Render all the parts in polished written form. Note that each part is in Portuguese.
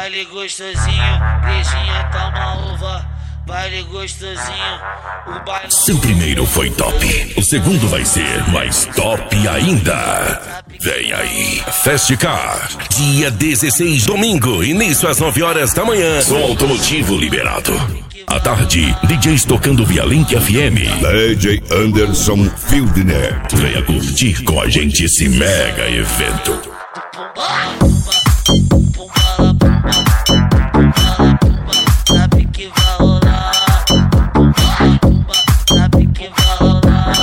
Baile gostosinho, beijinha toma uva. Baile gostosinho, o baile. Seu primeiro foi top, o segundo vai ser mais top ainda. Vem aí, Festicar, dia 16, domingo, início às 9 horas da manhã. Som automotivo liberado. À tarde, DJs tocando via Link FM. DJ Anderson Fieldner. Venha curtir com a gente esse mega evento. Sabe que vai rolar. Sabe que vai rolar.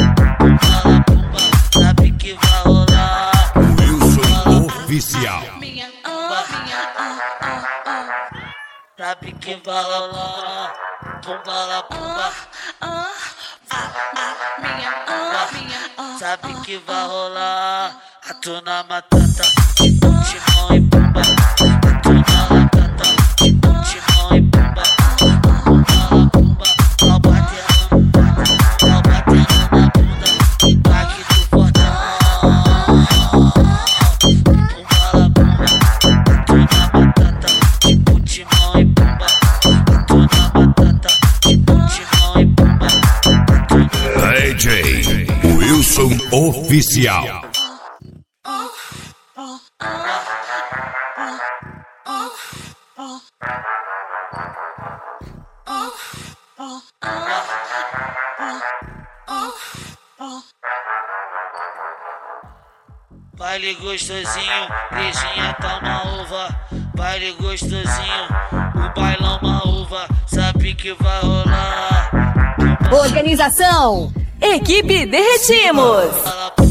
Sabe que vai rolar. Wilson Oficial. Sabe que vai rolar. Pumba, pumba. Sabe que vai rolar. Atuna matata, timão e pumba. Atuna matata, timão e pumba. Pumba, pumba. Ao batendo na bunda. Impacto do portão. Pumba, pumba. Atuna matata, timão e pumba. Atuna matata, timão e pumba. DJ Wilson Oficial. Baile gostosinho, beijinha toma uva. Baile gostosinho, o bailão uma uva. Sabe que vai rolar. Organização Equipe Derretimos.